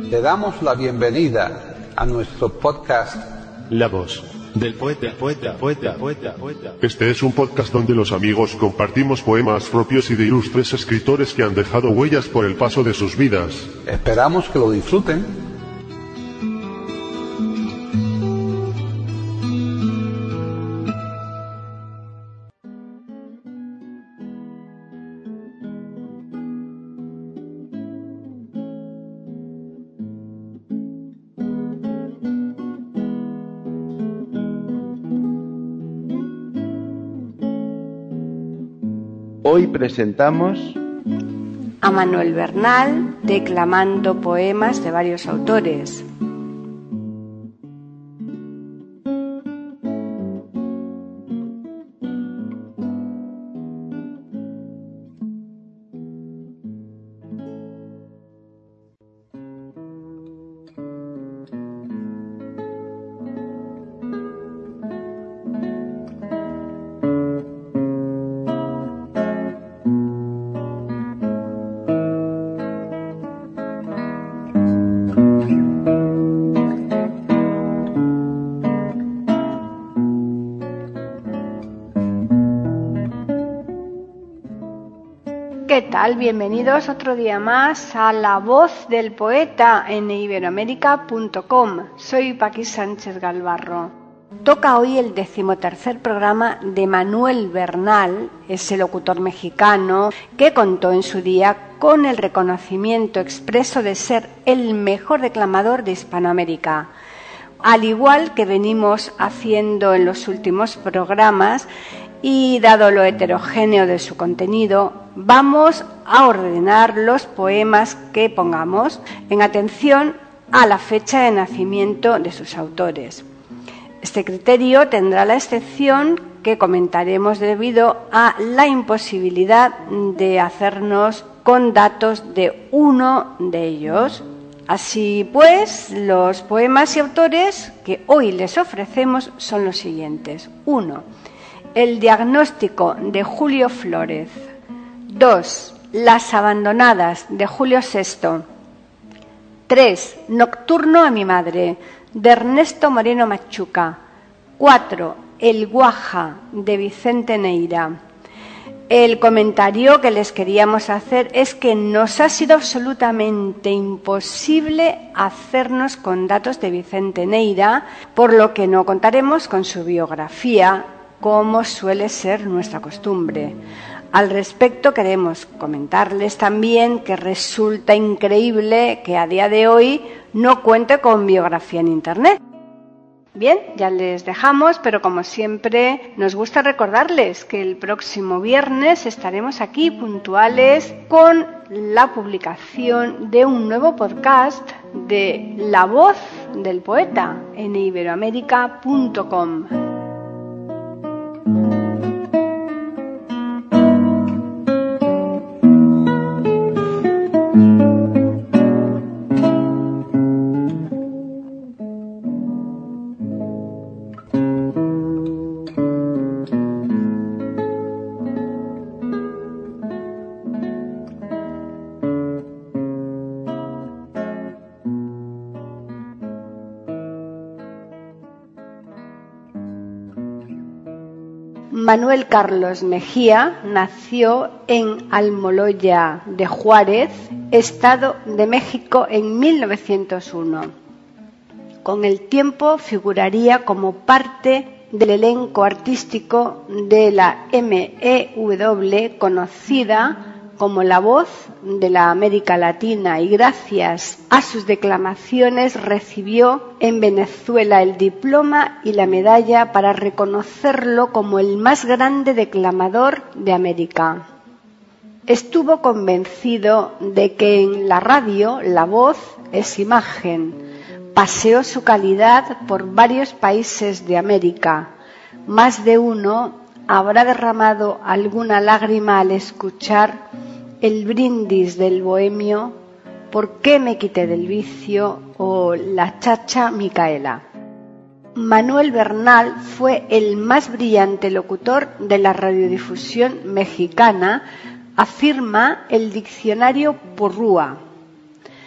Le damos la bienvenida a nuestro podcast La voz del poeta. Este es un podcast donde los amigos compartimos poemas propios y de ilustres escritores que han dejado huellas por el paso de sus vidas. Esperamos que lo disfruten. Hoy presentamos a Manuel Bernal declamando poemas de varios autores. ¿Qué tal? Bienvenidos otro día más a La Voz del Poeta en iberoamerica.com. Soy Paqui Sánchez Galvarro. Toca hoy el 13º programa de Manuel Bernal, ese locutor mexicano que contó en su día con el reconocimiento expreso de ser el mejor declamador de Hispanoamérica. Al igual que venimos haciendo en los últimos programas, y dado lo heterogéneo de su contenido, vamos a ordenar los poemas que pongamos en atención a la fecha de nacimiento de sus autores. Este criterio tendrá la excepción que comentaremos debido a la imposibilidad de hacernos con datos de uno de ellos. Así pues, los poemas y autores que hoy les ofrecemos son los siguientes. 1. El diagnóstico de Julio Flórez. 2. Las abandonadas de Julio VI. 3. Nocturno a mi madre de Ernesto Moreno Machuca. 4. El Guaja de Vicente Neira. El comentario que les queríamos hacer es que nos ha sido absolutamente imposible hacernos con datos de Vicente Neira, por lo que no contaremos con su biografía, como suele ser nuestra costumbre. Al respecto queremos comentarles también que resulta increíble que a día de hoy no cuente con biografía en Internet. Bien, ya les dejamos, pero como siempre nos gusta recordarles que el próximo viernes estaremos aquí puntuales con la publicación de un nuevo podcast de La Voz del Poeta en iberoamerica.com. Manuel Carlos Mejía nació en Almoloya de Juárez, Estado de México, en 1901. Con el tiempo figuraría como parte del elenco artístico de la MEW, conocida como La Voz de la América Latina, y gracias a sus declamaciones recibió en Venezuela el diploma y la medalla para reconocerlo como el más grande declamador de América. Estuvo convencido de que en la radio la voz es imagen. Paseó su calidad por varios países de América. Más de uno habrá derramado alguna lágrima al escuchar el brindis del bohemio, ¿por qué me quité del vicio? O la chacha Micaela. Manuel Bernal fue el más brillante locutor de la radiodifusión mexicana, afirma el diccionario Porrúa.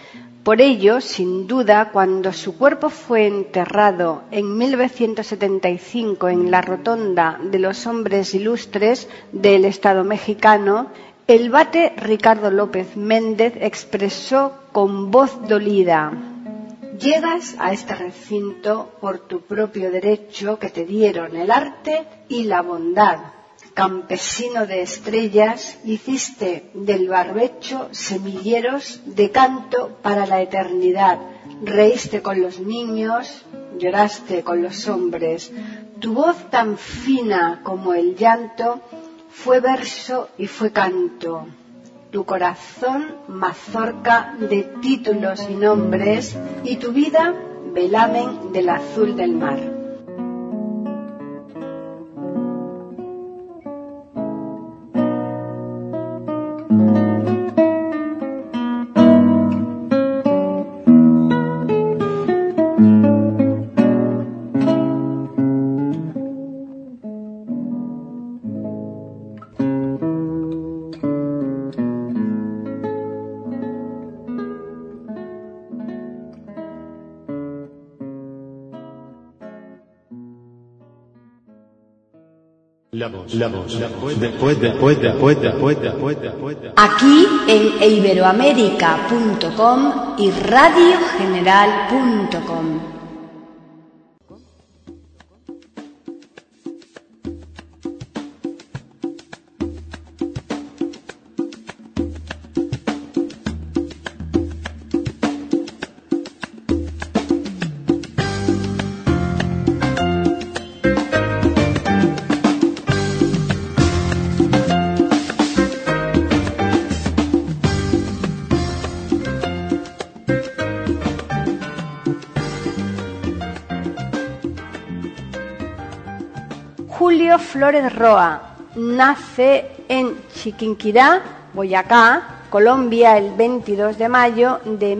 Por ello, sin duda, cuando su cuerpo fue enterrado en 1975 en la Rotonda de los Hombres Ilustres del Estado mexicano, el vate Ricardo López Méndez expresó con voz dolida: «Llegas a este recinto por tu propio derecho que te dieron el arte y la bondad. Campesino de estrellas, hiciste del barbecho semilleros de canto para la eternidad. Reíste con los niños, lloraste con los hombres. Tu voz tan fina como el llanto fue verso y fue canto. Tu corazón mazorca de títulos y nombres, y tu vida velamen del azul del mar». Aquí en iberoamerica.com y radiogeneral.com. Julio Flores Roa nace en Chiquinquirá, Boyacá, Colombia, el 22 de mayo de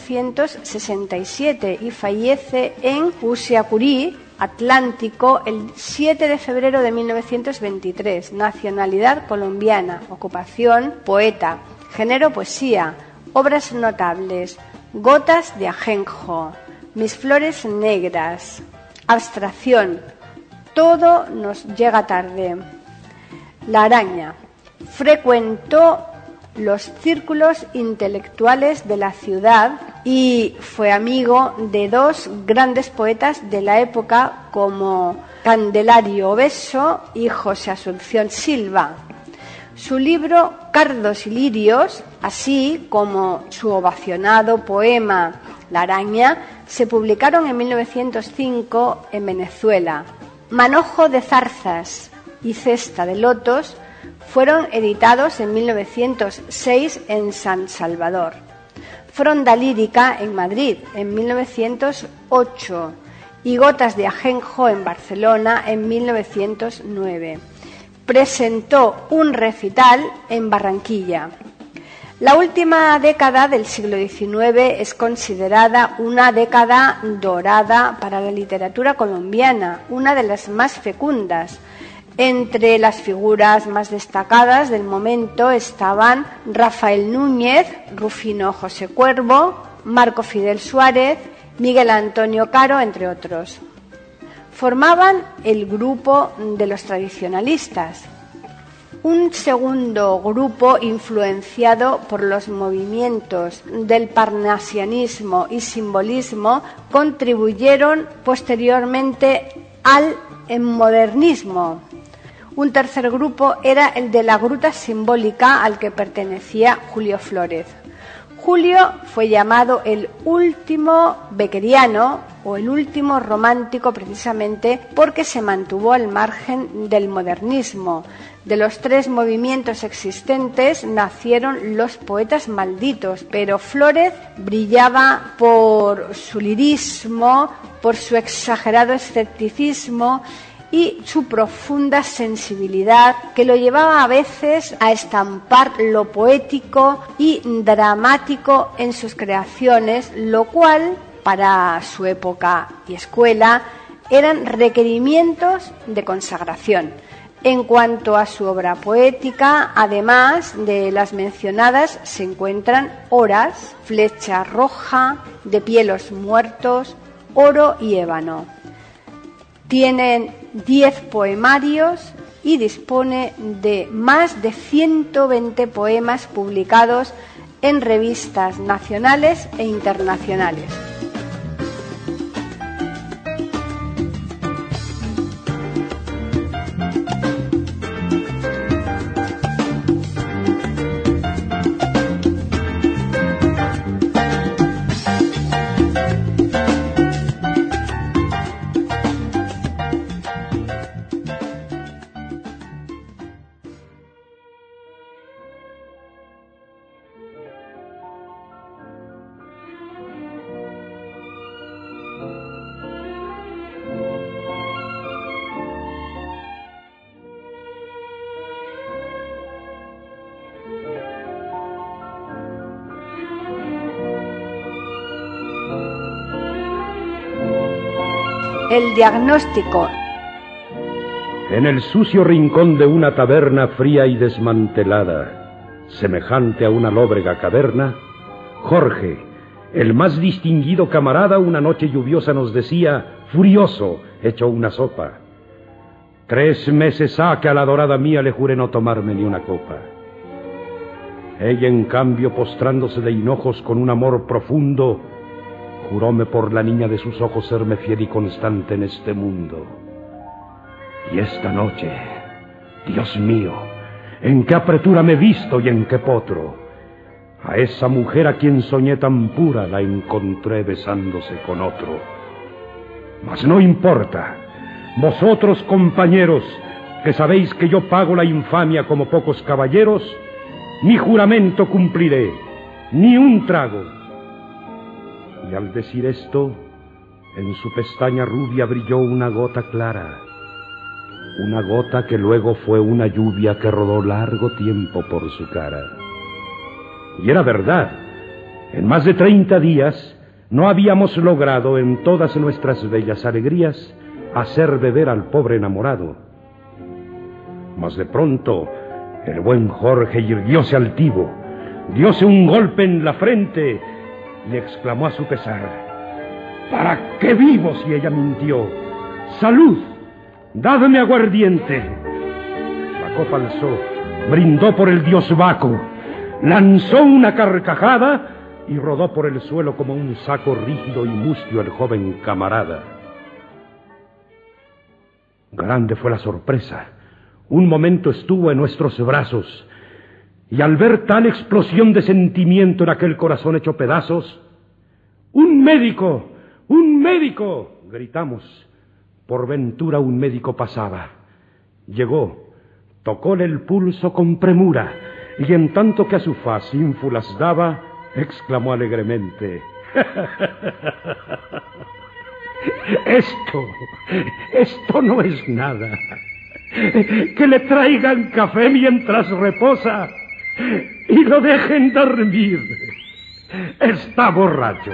1867 y fallece en Usiacurí, Atlántico, el 7 de febrero de 1923. Nacionalidad colombiana, ocupación poeta, género poesía, obras notables: Gotas de ajenjo, Mis flores negras, Abstracción, Todo nos llega tarde. La araña. Frecuentó los círculos intelectuales de la ciudad y fue amigo de dos grandes poetas de la época como Candelario Obeso y José Asunción Silva. Su libro Cardos y lirios, así como su ovacionado poema La araña, se publicaron en 1905 en Venezuela. Manojo de zarzas y Cesta de lotos fueron editados en 1906 en San Salvador. Fronda lírica en Madrid en 1908 y Gotas de ajenjo en Barcelona en 1909. Presentó un recital en Barranquilla. La última década del siglo XIX es considerada una década dorada para la literatura colombiana, una de las más fecundas. Entre las figuras más destacadas del momento estaban Rafael Núñez, Rufino José Cuervo, Marco Fidel Suárez, Miguel Antonio Caro, entre otros. Formaban el grupo de los tradicionalistas. Un segundo grupo, influenciado por los movimientos del parnasianismo y simbolismo, contribuyeron posteriormente al modernismo. Un tercer grupo era el de la gruta simbólica, al que pertenecía Julio Flores. Julio fue llamado el último beckeriano o el último romántico precisamente porque se mantuvo al margen del modernismo. De los tres movimientos existentes nacieron los poetas malditos, pero Flores brillaba por su lirismo, por su exagerado escepticismo y su profunda sensibilidad, que lo llevaba a veces a estampar lo poético y dramático en sus creaciones, lo cual, para su época y escuela, eran requerimientos de consagración. En cuanto a su obra poética, además de las mencionadas, se encuentran Horas, Flecha Roja, De pie los muertos, Oro y ébano. Tienen 10 poemarios y dispone de más de 120 poemas publicados en revistas nacionales e internacionales. El diagnóstico. En el sucio rincón de una taberna fría y desmantelada, semejante a una lóbrega caverna, Jorge, el más distinguido camarada, una noche lluviosa nos decía, furioso, hecho una sopa: 3 meses ha que a la adorada mía le juré no tomarme ni una copa. Ella, en cambio, postrándose de hinojos con un amor profundo, juróme por la niña de sus ojos serme fiel y constante en este mundo. Y esta noche, Dios mío, en qué apretura me he visto y en qué potro. A esa mujer a quien soñé tan pura la encontré besándose con otro. Mas no importa. Vosotros, compañeros, que sabéis que yo pago la infamia como pocos caballeros, mi juramento cumpliré, ni un trago. Y al decir esto, en su pestaña rubia brilló una gota clara, una gota que luego fue una lluvia que rodó largo tiempo por su cara. Y era verdad, en más de 30 días no habíamos logrado en todas nuestras bellas alegrías hacer beber al pobre enamorado. Mas de pronto el buen Jorge irguióse altivo, dióse un golpe en la frente y exclamó a su pesar: ¿para qué vivo si ella mintió? ¡Salud! ¡Dadme aguardiente! La copa alzó, brindó por el dios Baco, lanzó una carcajada y rodó por el suelo como un saco rígido y mustio el joven camarada. Grande fue la sorpresa. Un momento estuvo en nuestros brazos, y al ver tal explosión de sentimiento en aquel corazón hecho pedazos, ¡un médico! ¡Un médico!, gritamos. Por ventura un médico pasaba. Llegó, tocóle el pulso con premura, y en tanto que a su faz ínfulas daba, exclamó alegremente: Esto no es nada. Que le traigan café mientras reposa y lo dejen dormir. Está borracho.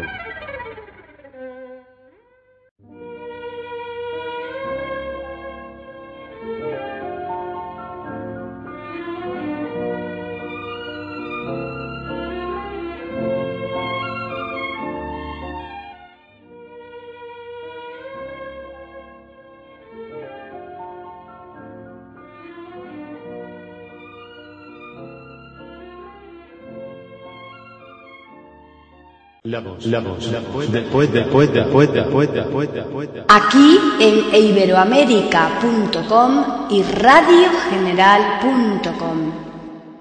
Aquí en iberoamerica.com y radiogeneral.com.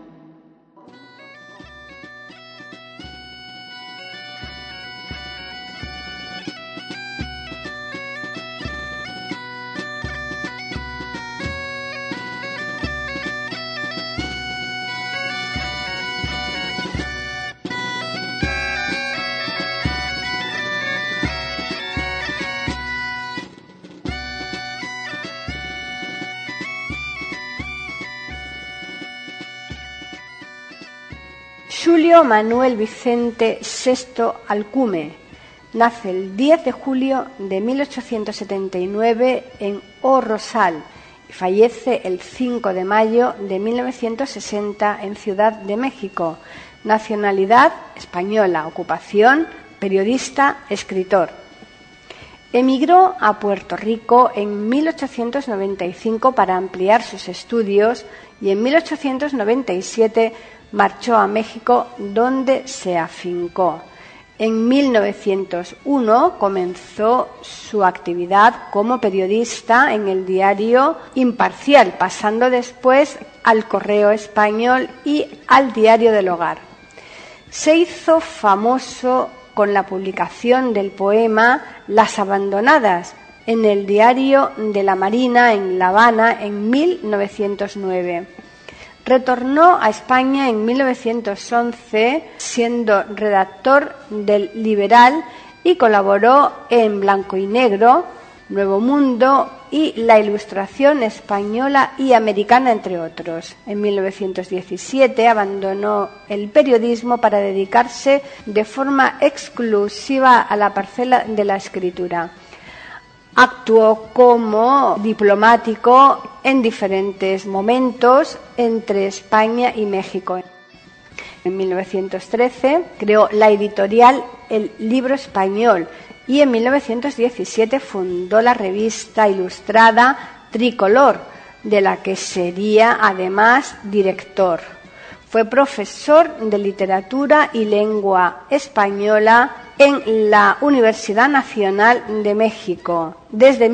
Julio Manuel Vicente VI Alcume nace el 10 de julio de 1879 en O Rosal Fallece el 5 de mayo de 1960 en Ciudad de México. Nacionalidad española, ocupación periodista, escritor. Emigró a Puerto Rico en 1895 para ampliar sus estudios y en 1897 marchó a México, donde se afincó. En 1901 comenzó su actividad como periodista en el diario Imparcial, pasando después al Correo Español y al Diario del Hogar. Se hizo famoso con la publicación del poema Las Abandonadas en el Diario de la Marina en La Habana en 1909. Retornó a España en 1911 siendo redactor del Liberal y colaboró en Blanco y Negro, Nuevo Mundo y La Ilustración española y americana, entre otros. En 1917 abandonó el periodismo para dedicarse de forma exclusiva a la parcela de la escritura. Actuó como diplomático en diferentes momentos entre España y México. En 1913 creó la editorial El Libro Español y en 1917 fundó la revista ilustrada Tricolor, de la que sería además director. Fue profesor de literatura y lengua española en la Universidad Nacional de México desde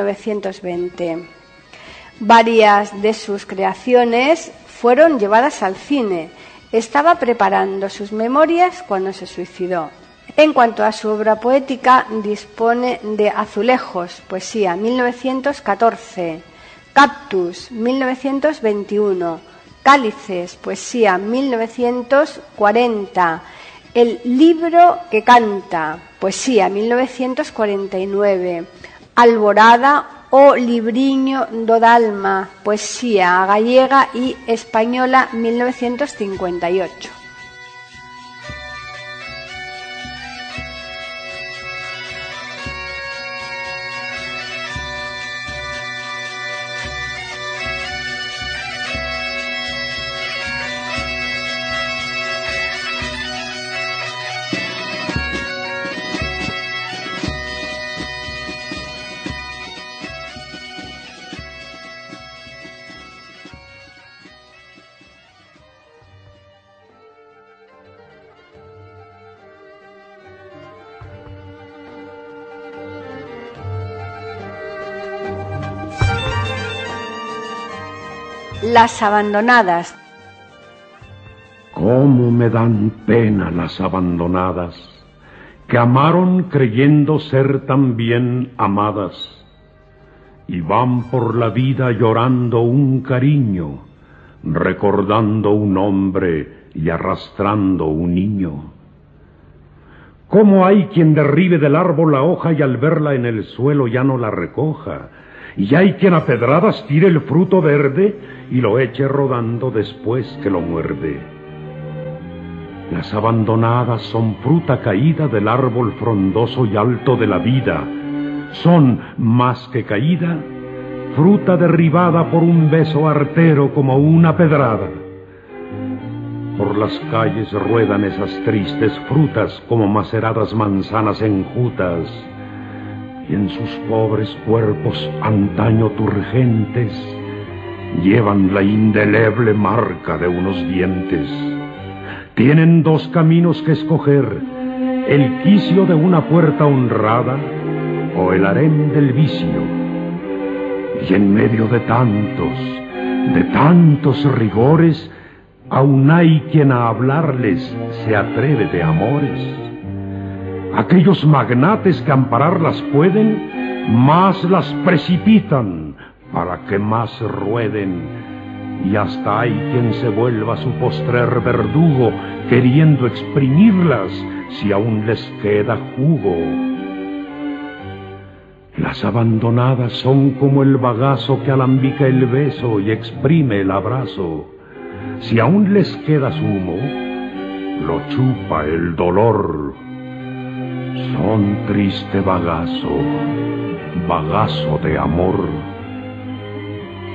1920. Varias de sus creaciones fueron llevadas al cine. Estaba preparando sus memorias cuando se suicidó. En cuanto a su obra poética, dispone de Azulejos, poesía, 1914, Cactus, 1921, Cálices, poesía, 1940, El libro que canta, poesía, 1949, Alborada o Libriño do Dalma, poesía gallega y española, 1958. Las abandonadas. ¿Cómo me dan pena las abandonadas, que amaron creyendo ser también amadas, y van por la vida llorando un cariño, recordando un hombre y arrastrando un niño? ¿Cómo hay quien derribe del árbol la hoja y al verla en el suelo ya no la recoja? Y hay quien a pedradas tire el fruto verde y lo eche rodando después que lo muerde. Las abandonadas son fruta caída del árbol frondoso y alto de la vida. Son, más que caída, fruta derribada por un beso artero como una pedrada. Por las calles ruedan esas tristes frutas como maceradas manzanas enjutas, y en sus pobres cuerpos antaño turgentes llevan la indeleble marca de unos dientes. Tienen dos caminos que escoger, el quicio de una puerta honrada o el harén del vicio. Y en medio de tantos rigores, aún hay quien a hablarles se atreve de amores. Aquellos magnates que ampararlas pueden, más las precipitan para que más rueden, y hasta hay quien se vuelva su postrer verdugo, queriendo exprimirlas si aún les queda jugo. Las abandonadas son como el bagazo que alambica el beso y exprime el abrazo. Si aún les queda zumo, lo chupa el dolor. Son triste bagazo, bagazo de amor.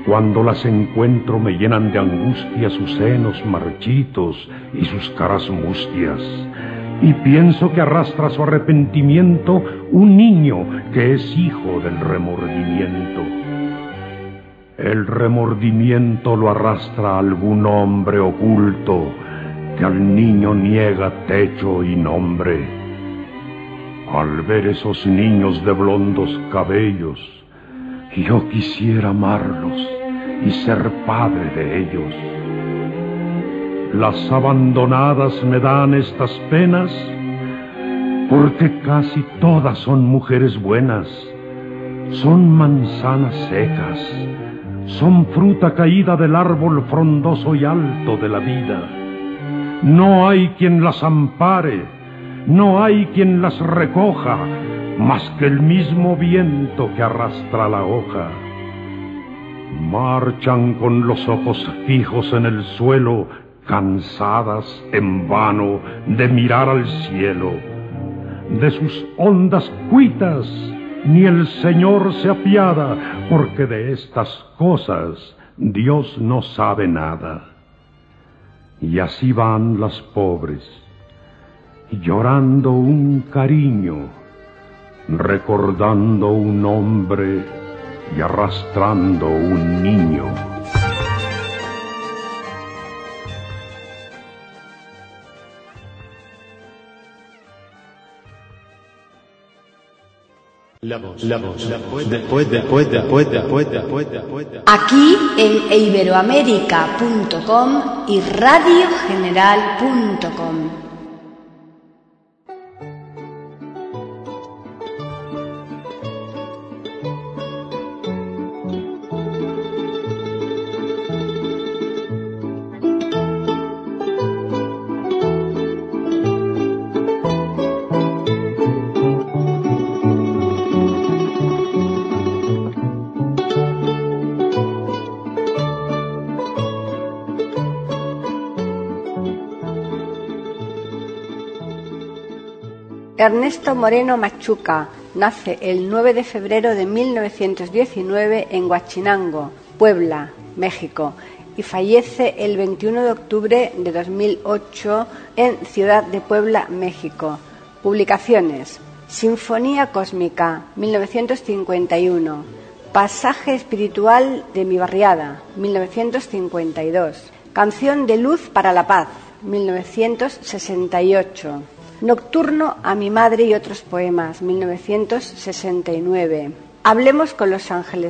Cuando las encuentro me llenan de angustia sus senos marchitos y sus caras mustias, y pienso que arrastra su arrepentimiento un niño que es hijo del remordimiento. El remordimiento lo arrastra algún hombre oculto que al niño niega techo y nombre. Al ver esos niños de blondos cabellos, yo quisiera amarlos y ser padre de ellos. Las abandonadas me dan estas penas porque casi todas son mujeres buenas, son manzanas secas, son fruta caída del árbol frondoso y alto de la vida. No hay quien las ampare, no hay quien las recoja, más que el mismo viento que arrastra la hoja. Marchan con los ojos fijos en el suelo, cansadas en vano de mirar al cielo. De sus hondas cuitas ni el Señor se apiada, porque de estas cosas Dios no sabe nada. Y así van las pobres, llorando un cariño, recordando un hombre y arrastrando un niño. La voz, después. Aquí en iberoamerica.com y radiogeneral.com. Ernesto Moreno Machuca nace el 9 de febrero de 1919 en Huachinango, Puebla, México, y fallece el 21 de octubre de 2008 en Ciudad de Puebla, México. Publicaciones: Sinfonía Cósmica, 1951, Pasaje Espiritual de mi Barriada, 1952, Canción de Luz para la Paz, 1968, Nocturno a mi madre y otros poemas, 1969. Hablemos con los ángeles,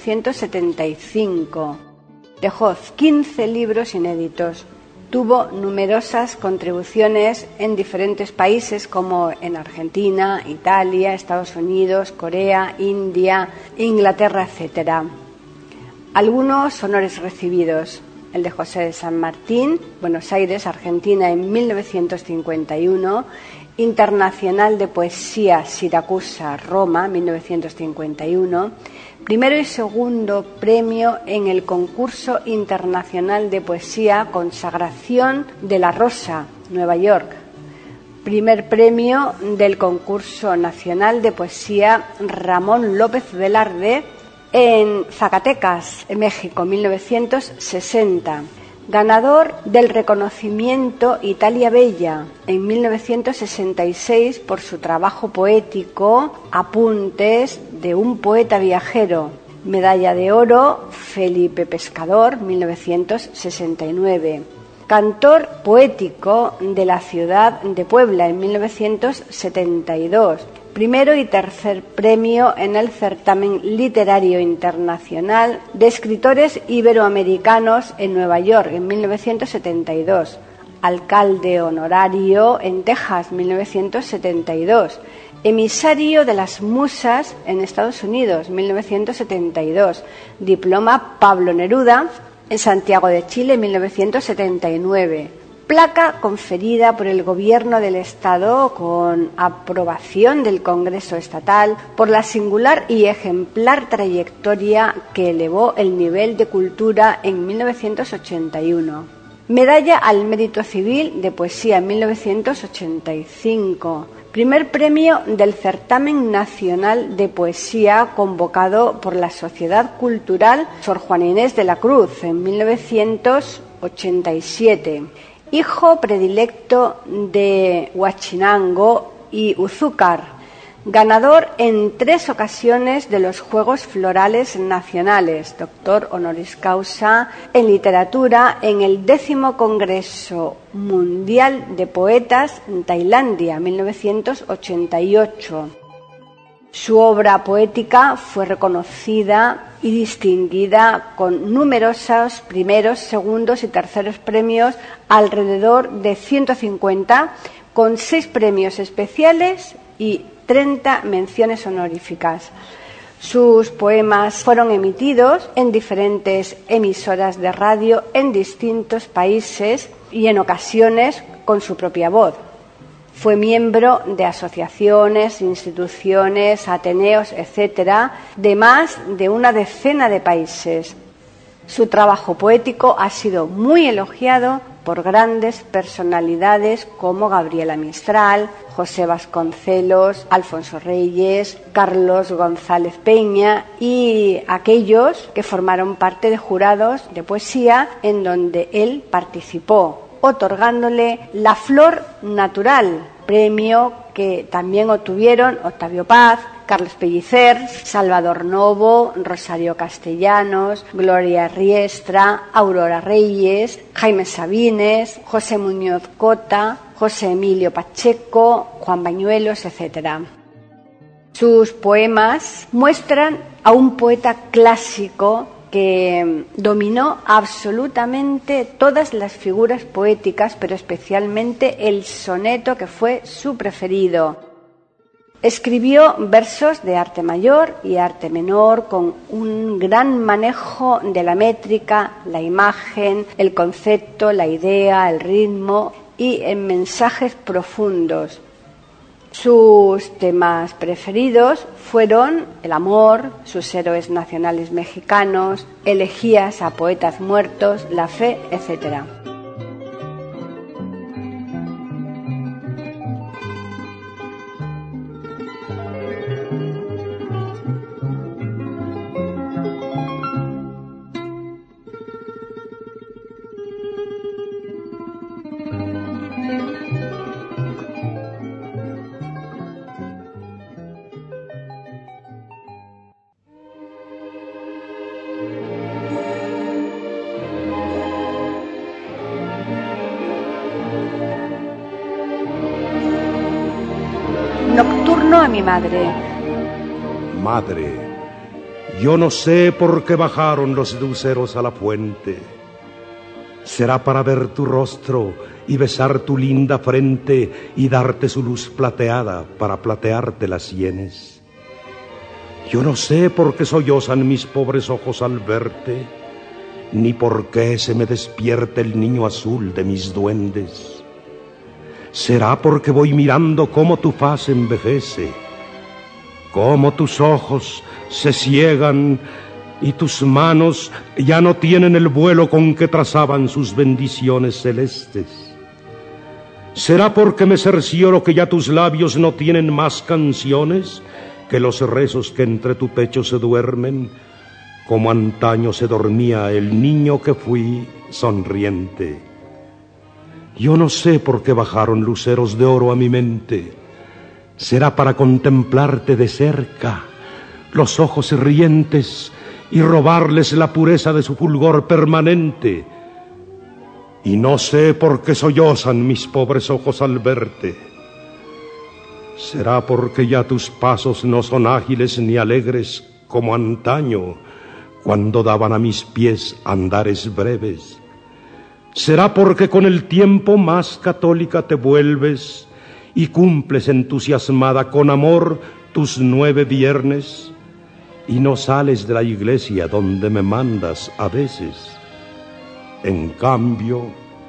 1975. Dejó 15 libros inéditos. Tuvo numerosas contribuciones en diferentes países como en Argentina, Italia, Estados Unidos, Corea, India, Inglaterra, etc. Algunos honores recibidos: el de José de San Martín, Buenos Aires, Argentina, en 1951, Internacional de Poesía, Siracusa, Roma, 1951, primero y segundo premio en el concurso internacional de poesía Consagración de la Rosa, Nueva York, primer premio del concurso nacional de poesía Ramón López Velarde, en Zacatecas, en México, 1960. Ganador del reconocimiento Italia Bella en 1966 por su trabajo poético Apuntes de un poeta viajero. Medalla de oro Felipe Pescador, 1969. Cantor poético de la ciudad de Puebla en 1972. Primero y tercer premio en el certamen literario internacional de escritores iberoamericanos en Nueva York en 1972. Alcalde honorario en Texas, 1972. Emisario de las Musas en Estados Unidos, 1972. Diploma Pablo Neruda en Santiago de Chile, 1979. Placa conferida por el Gobierno del Estado con aprobación del Congreso Estatal por la singular y ejemplar trayectoria que elevó el nivel de cultura en 1981. Medalla al Mérito Civil de Poesía en 1985. Primer premio del Certamen Nacional de Poesía convocado por la Sociedad Cultural Sor Juana Inés de la Cruz en 1987. Hijo predilecto de Huachinango y Uzúcar. Ganador en 3 ocasiones de los Juegos Florales Nacionales, doctor honoris causa en literatura en el 10º Congreso Mundial de Poetas en Tailandia, 1988. Su obra poética fue reconocida y distinguida con numerosos primeros, segundos y terceros premios, alrededor de 150, con 6 premios especiales y 30 menciones honoríficas. Sus poemas fueron emitidos en diferentes emisoras de radio en distintos países y en ocasiones con su propia voz. Fue miembro de asociaciones, instituciones, ateneos, etcétera, de más de una decena de países. Su trabajo poético ha sido muy elogiado por grandes personalidades como Gabriela Mistral, José Vasconcelos, Alfonso Reyes, Carlos González Peña y aquellos que formaron parte de jurados de poesía en donde él participó, otorgándole la Flor Natural, premio que también obtuvieron Octavio Paz, Carlos Pellicer, Salvador Novo, Rosario Castellanos, Gloria Riestra, Aurora Reyes, Jaime Sabines, José Muñoz Cota, José Emilio Pacheco, Juan Bañuelos, etc. Sus poemas muestran a un poeta clásico que dominó absolutamente todas las figuras poéticas, pero especialmente el soneto, que fue su preferido. Escribió versos de arte mayor y arte menor con un gran manejo de la métrica, la imagen, el concepto, la idea, el ritmo y en mensajes profundos. Sus temas preferidos fueron el amor, sus héroes nacionales mexicanos, elegías a poetas muertos, la fe, etc. Nocturno a mi madre. Madre, yo no sé por qué bajaron los luceros a la fuente. Será para ver tu rostro y besar tu linda frente y darte su luz plateada para platearte las sienes. Yo no sé por qué sollozan mis pobres ojos al verte, ni por qué se me despierta el niño azul de mis duendes. Será porque voy mirando cómo tu faz envejece, cómo tus ojos se ciegan y tus manos ya no tienen el vuelo con que trazaban sus bendiciones celestes. Será porque me cercioro que ya tus labios no tienen más canciones que los rezos que entre tu pecho se duermen, como antaño se dormía el niño que fui sonriente. Yo no sé por qué bajaron luceros de oro a mi mente. Será para contemplarte de cerca, los ojos rientes, y robarles la pureza de su fulgor permanente. Y no sé por qué sollozan mis pobres ojos al verte. Será porque ya tus pasos no son ágiles ni alegres como antaño, cuando daban a mis pies andares breves. Será porque con el tiempo más católica te vuelves y cumples entusiasmada con amor tus 9 viernes y no sales de la iglesia donde me mandas a veces. En cambio,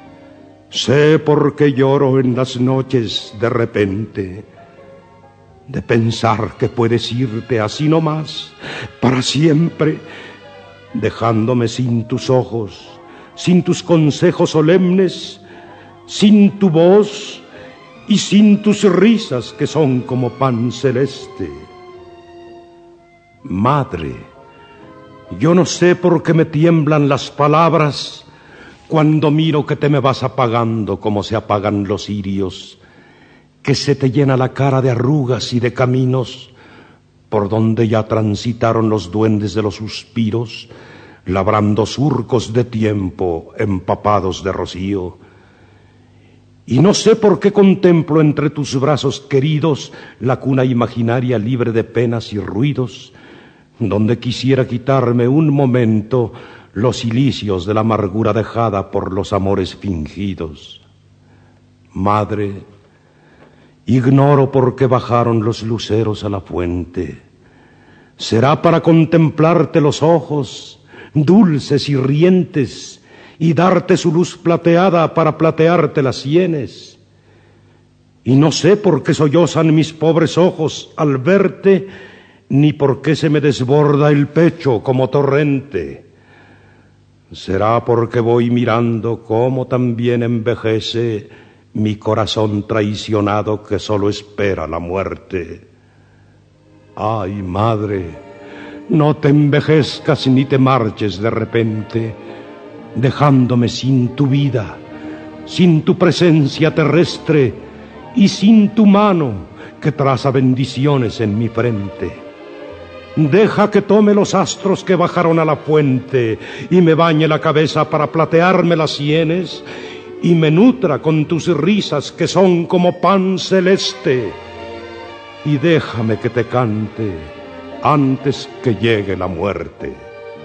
sé por qué lloro en las noches de repente, de pensar que puedes irte así nomás, para siempre, dejándome sin tus ojos, sin tus consejos solemnes, sin tu voz y sin tus risas que son como pan celeste. Madre, yo no sé por qué me tiemblan las palabras cuando miro que te me vas apagando como se apagan los cirios, que se te llena la cara de arrugas y de caminos por donde ya transitaron los duendes de los suspiros, labrando surcos de tiempo empapados de rocío. Y no sé por qué contemplo entre tus brazos queridos la cuna imaginaria libre de penas y ruidos, donde quisiera quitarme un momento los cilicios de la amargura dejada por los amores fingidos. Madre, ignoro por qué bajaron los luceros a la fuente. ¿Será para contemplarte los ojos, dulces y rientes, y darte su luz plateada para platearte las sienes? Y no sé por qué sollozan mis pobres ojos al verte, ni por qué se me desborda el pecho como torrente. ¿Será porque voy mirando cómo también envejece mi corazón traicionado que solo espera la muerte? Ay, madre, no te envejezcas ni te marches de repente, dejándome sin tu vida, sin tu presencia terrestre y sin tu mano que traza bendiciones en mi frente. Deja que tome los astros que bajaron a la fuente y me bañe la cabeza para platearme las sienes y me nutra con tus risas que son como pan celeste. Y déjame que te cante antes que llegue la muerte.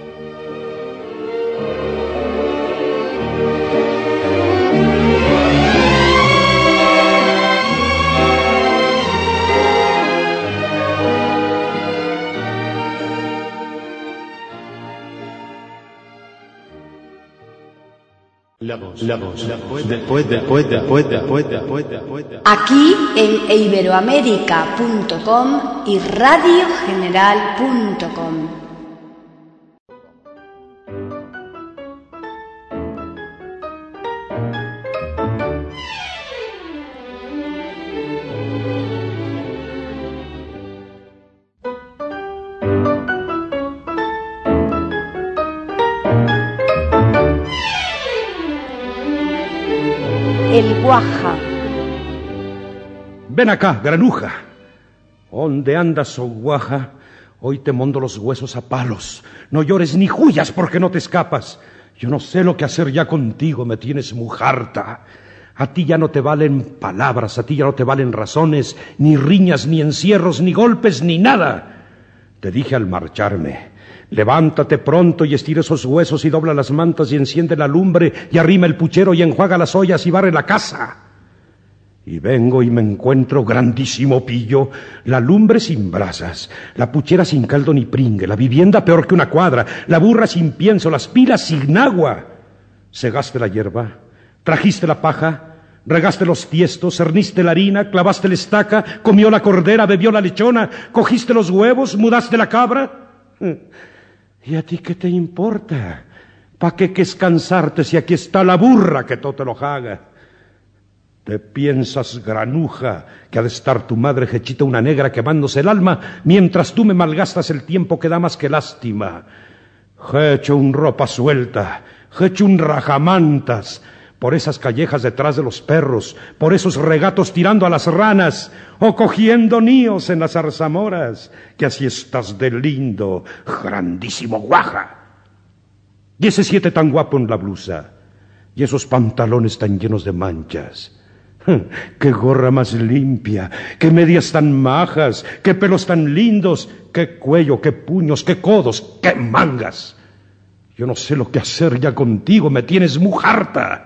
Aquí en iberoamerica.com y radiogeneral.com. El Guaja. Ven acá, granuja. ¿Dónde andas, oh Guaja? Hoy te mondo los huesos a palos. No llores ni huyas porque no te escapas. Yo no sé lo que hacer ya contigo, me tienes muy harta. A ti ya no te valen palabras, a ti ya no te valen razones, ni riñas, ni encierros, ni golpes, ni nada. Te dije al marcharme, levántate pronto y estira esos huesos y dobla las mantas y enciende la lumbre y arrima el puchero y enjuaga las ollas y barre la casa. Y vengo y me encuentro grandísimo pillo, la lumbre sin brasas, la puchera sin caldo ni pringue, la vivienda peor que una cuadra, la burra sin pienso, las pilas sin agua. Segaste la hierba, trajiste la paja, regaste los tiestos, cerniste la harina, clavaste la estaca, comió la cordera, bebió la lechona, cogiste los huevos, mudaste la cabra. ¿Y a ti qué te importa? ¿Pa' qué cansarte si aquí está la burra que todo te lo haga? ¿Te piensas, granuja, que ha de estar tu madre hechita una negra quemándose el alma, mientras tú me malgastas el tiempo que da más que lástima? Hecho un ropa suelta, hecho un rajamantas, por esas callejas detrás de los perros, por esos regatos tirando a las ranas, o cogiendo níos en las zarzamoras, que así estás de lindo, grandísimo Guaja. Y ese 7 tan guapo en la blusa, y esos pantalones tan llenos de manchas. ¡Qué gorra más limpia! ¡Qué medias tan majas! ¡Qué pelos tan lindos! ¡Qué cuello! ¡Qué puños! ¡Qué codos! ¡Qué mangas! Yo no sé lo que hacer ya contigo, me tienes muy harta.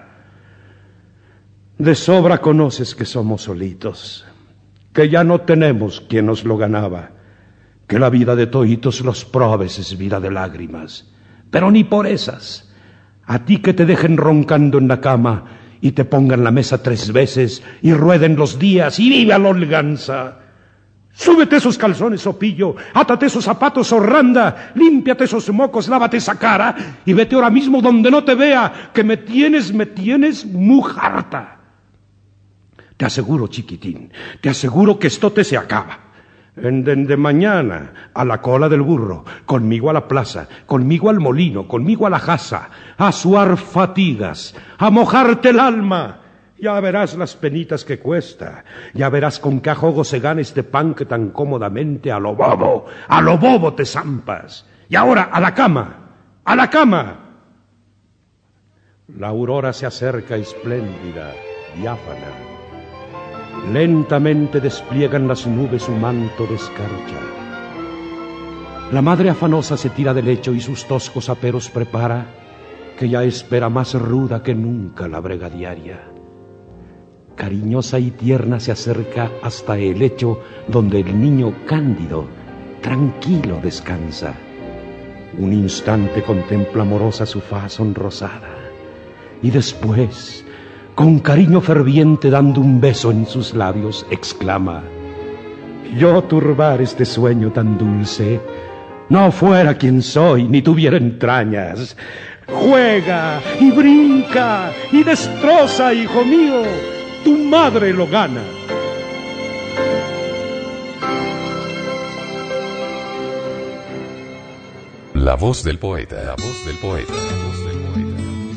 De sobra conoces que somos solitos, que ya no tenemos quien nos lo ganaba, que la vida de toitos los probes es vida de lágrimas, pero ni por esas. A ti que te dejen roncando en la cama y te pongan la mesa 3 veces y rueden los días y viva la holganza. Súbete esos calzones, oh pillo, átate esos zapatos, oh randa, límpiate esos mocos, lávate esa cara y vete ahora mismo donde no te vea, que me tienes muy harta. Te aseguro, chiquitín, te aseguro que esto te se acaba. De mañana a la cola del burro, conmigo a la plaza, conmigo al molino, conmigo a la casa, a suar fatigas, a mojarte el alma. Ya verás las penitas que cuesta, ya verás con qué ajogo se gana este pan que tan cómodamente a lo bobo te zampas. Y ahora, a la cama, a la cama. La aurora se acerca espléndida, diáfana. Lentamente despliegan las nubes su manto de escarcha. La madre afanosa se tira del lecho y sus toscos aperos prepara, que ya espera más ruda que nunca la brega diaria. Cariñosa y tierna se acerca hasta el lecho donde el niño cándido, tranquilo descansa. Un instante contempla amorosa su faz sonrosada y después, con cariño ferviente dando un beso en sus labios, exclama: yo turbar este sueño tan dulce, no fuera quien soy ni tuviera entrañas. Juega y brinca y destroza, hijo mío, tu madre lo gana. La voz del poeta, la voz del poeta, la voz del poeta.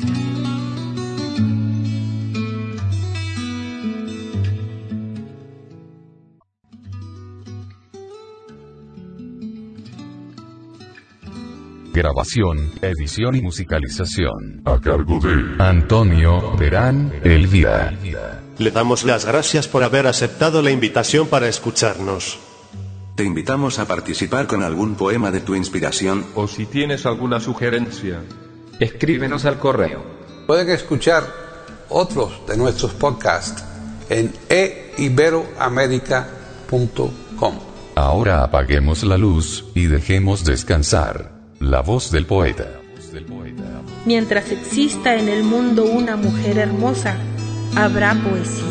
Grabación, edición y musicalización A cargo de Antonio Verán Elvira. Le damos las gracias por haber aceptado la invitación para escucharnos. Te invitamos a participar con algún poema de tu inspiración. O si tienes alguna sugerencia, escríbenos al correo. Pueden escuchar otros de nuestros podcasts en eiberoamerica.com. Ahora apaguemos la luz y dejemos descansar la voz del poeta. Mientras exista en el mundo una mujer hermosa, habrá poesía.